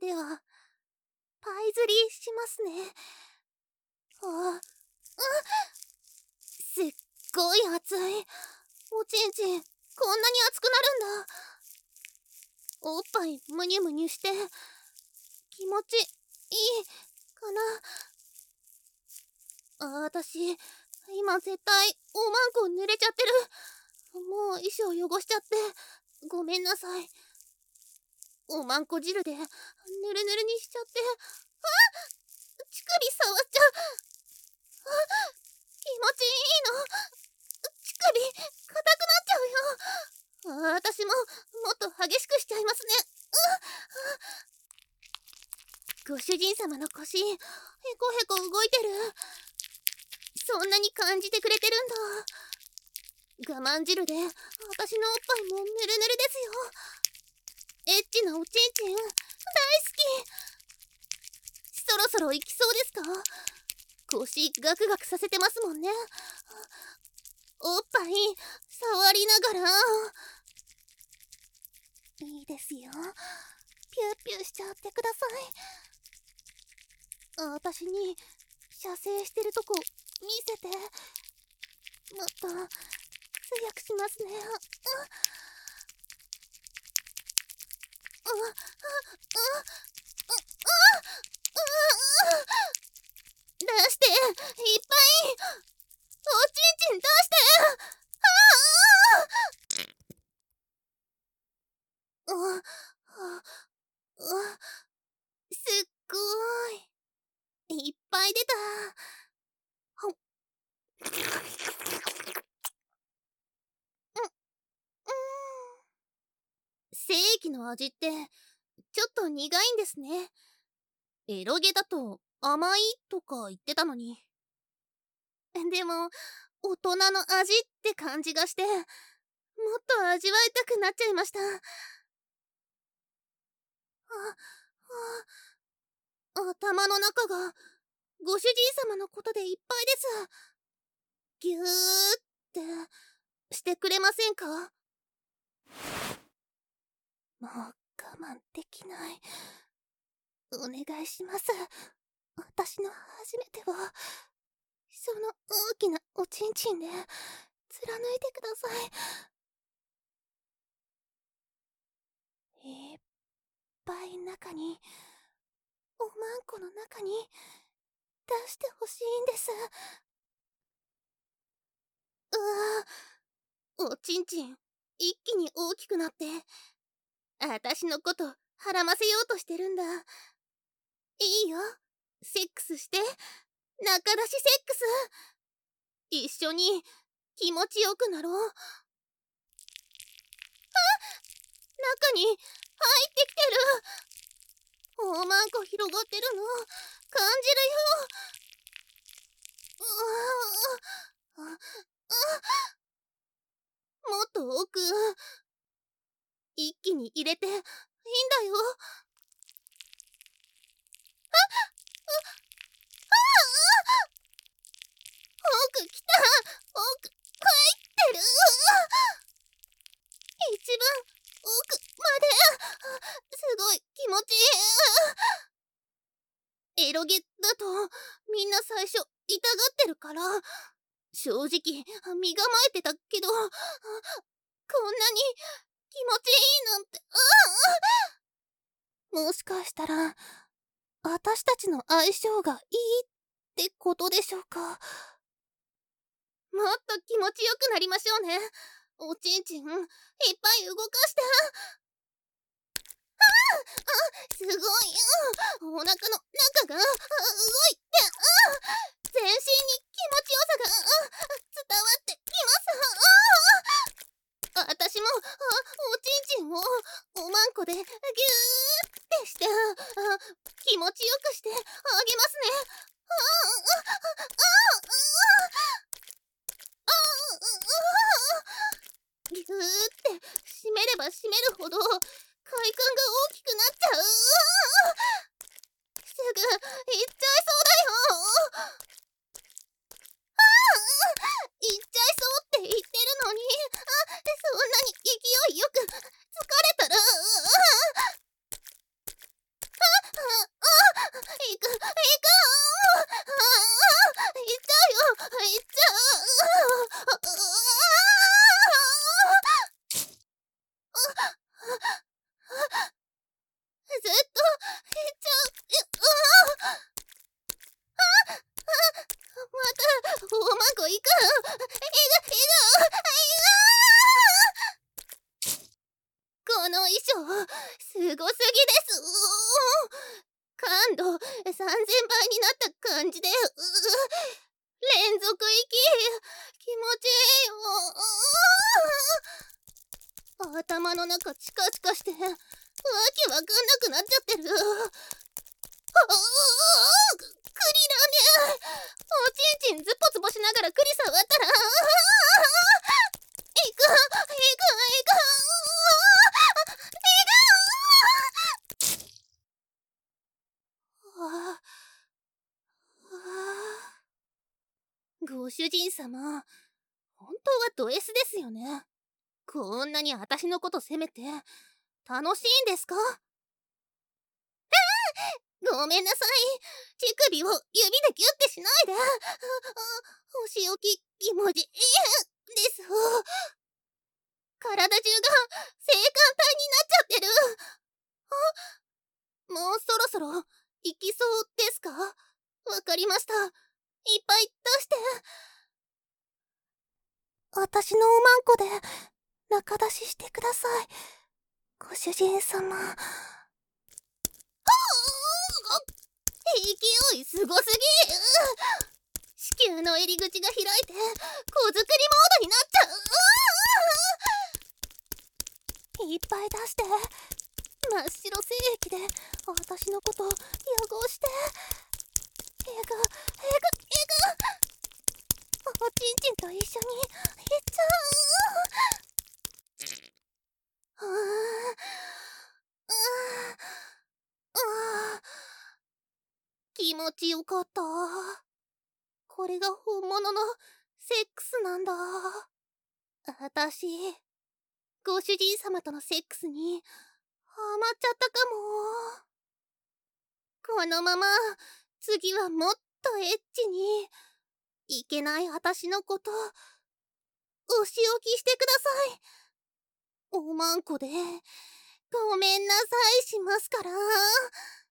では、パイ釣りしますね。すっごい熱い。おちんちん、こんなに熱くなるんだ。おっぱいむにゅむにゅして、気持ちいいかな。私、今絶対おまんこ濡れちゃってる。もう衣装汚しちゃって、ごめんなさい。おまんこ汁でぬるぬるにしちゃって、乳首触っちゃう。気持ちいいの。乳首硬くなっちゃうよ。私ももっと激しくしちゃいますね。ご主人様の腰、へこへこ動いてる。そんなに感じてくれてるんだ。我慢汁で私のおっぱいもぬるぬるですよ。エッチなおちんちん大好き。そろそろ行きそうですか？腰ガクガクさせてますもんね。おっぱい触りながら。いいですよ。ピューピューしちゃってください。私に射精してるとこ見せて。もっと強くしますね。出していっぱいおちんちん出してすっごーい。いっぱい出た。精液の味ってちょっと苦いんですね。エロゲだと甘いとか言ってたのに。でも大人の味って感じがして、もっと味わいたくなっちゃいました。頭の中がご主人様のことでいっぱいです。ぎゅーってしてくれませんか？もう我慢できない。お願いします。私の初めてはその大きなおちんちんで貫いてください。いっぱい中に、おまんこの中に出してほしいんです。おちんちん一気に大きくなって私のことはらませようとしてるんだ。いいよ、セックスして。仲出しセックス一緒に気持ちよくなろう。中に入ってきてる。おまんこ広がってるの感じるよ。もっと奥一気に入れていいんだよ。奥来た。奥入ってる。一番奥まですごい気持ちいい。エロゲだとみんな最初痛がってるから正直身構えてたけど、こんなに気持ちいいなんて。もしかしたら私たちの相性がいいってことでしょうか。もっと気持ちよくなりましょうね。おちんちんいっぱい動かして。すごい。お腹の中が動いて、全身に気持ちよさが伝わってきます。私もおちんちんをおまんこでギューってして気持ちよくしてあげますね。ギューって締めれば締めるほど快感が大きくなっちゃう。すぐ行っちゃいそうだよ。行っちゃいそうって言ってるのに、そんなに勢いよく疲れたらずっと減っちゃう。また大まんこ行く。この衣装すごすぎです。感度3000倍になった感じで連続息気持ちいいよ。頭の中チカチカしてわけわかんなくなっちゃってる。クリラね、おちんちんズポズポしながらクリ触ったらいくあご主人様、本当はド S ですよね。こんなに私のこと責めて楽しいんですか？ごめんなさい。乳首を指でギュッてしないで。お仕置き気持ちいいです。体中が性感帯になっちゃってる。もうそろそろ行きそうですか？わかりました。いっぱい出して。私のおまんこで中出ししてください。ご主人様。勢いすごすぎ。子宮の入り口が開いて子作りモードになっちゃう。いっぱい出して。真っ白精液で私のこと汚しておちんちんと一緒にいっちゃう。気持ちよかった。これが本物のセックスなんだ。私ご主人様とのセックスにハマっちゃったかも。このまま次はもっとエッチにいけない私のことお仕置きしてください。おまんこでごめんなさいしますから。